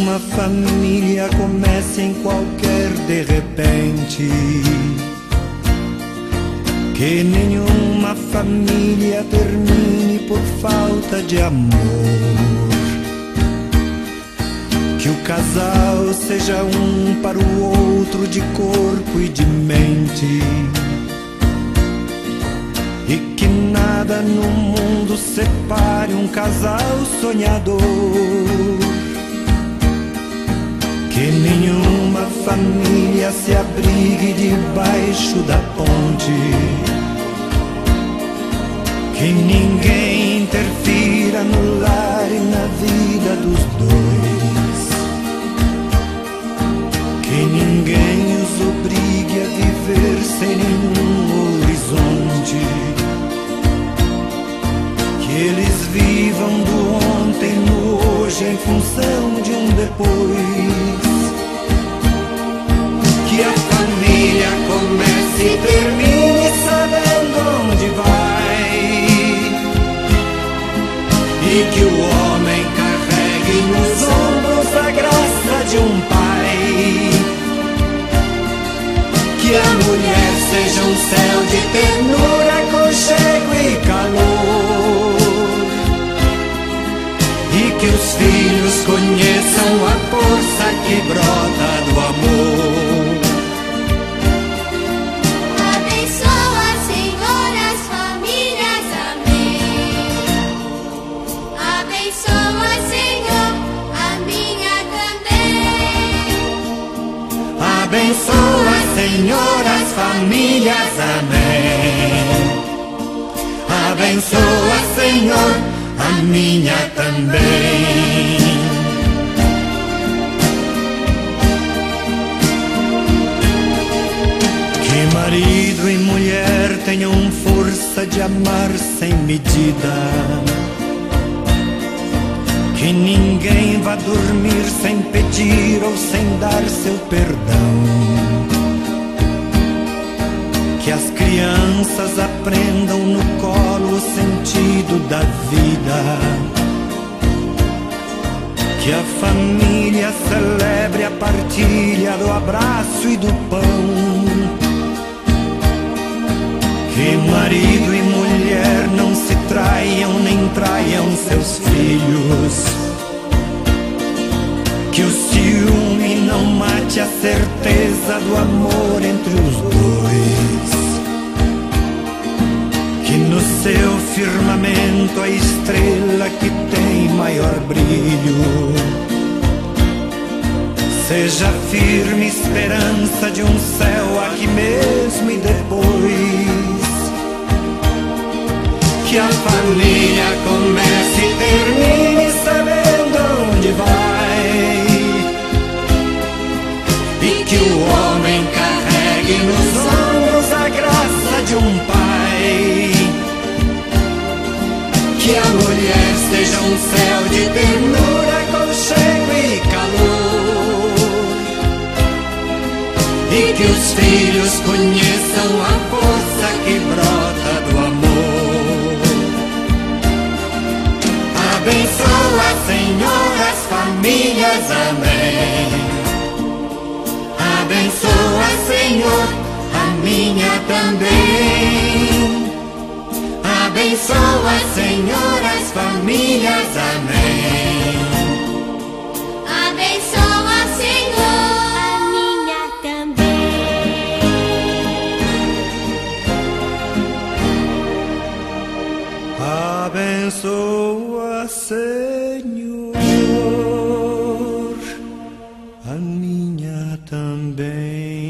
nenhuma família comece em qualquer de repente, que nenhuma família termine por falta de amor, que o casal seja um para o outro de corpo e de mente, e que nada no mundo separe um casal sonhador, que nenhuma família se abrigue debaixo da ponte, que ninguém interfira no lar e na vida dos dois, que ninguém os obrigue a viver sem nenhum horizonte, que eles vivam do ontem no hoje em função de um depois, que a família comece e termine sabendo onde vai, e que o homem carregue nos ombros a graça de um pai, que a mulher seja um céu de ternura, aconchego e calor, e que os filhos conheçam a força que brota do amor. Abençoa, Senhor, as famílias, amém. Abençoa, Senhor, a minha também. Abençoa, Senhor, as famílias, amém. Abençoa, Senhor, a minha também. Que marido e mulher tenham força de amar sem medida, que ninguém vá dormir sem pedir ou sem dar seu perdão, que as crianças aprendam no colo o sentido da vida, que a família celebre a partilha do abraço e do pão, que marido e mulher não se traiam nem traiam seus filhos, que o ciúme não mate a certeza do amor entre os dois, que no seu firmamento a estrela que tem maior brilho seja firme esperança de um céu aqui mesmo e depois, que a família comece e termine sabendo onde vai, e que o homem carregue nos ombros a graça de um pai, que a mulher seja um céu de ternura, aconchego e calor, e que os filhos conheçam a força que brota do amor. Abençoa, Senhor, as famílias, amém. Abençoa, Senhor, a minha também. Abençoa, Senhor, as famílias, amém. Abençoa, Senhor, a minha também. Abençoa, Senhor, a minha também.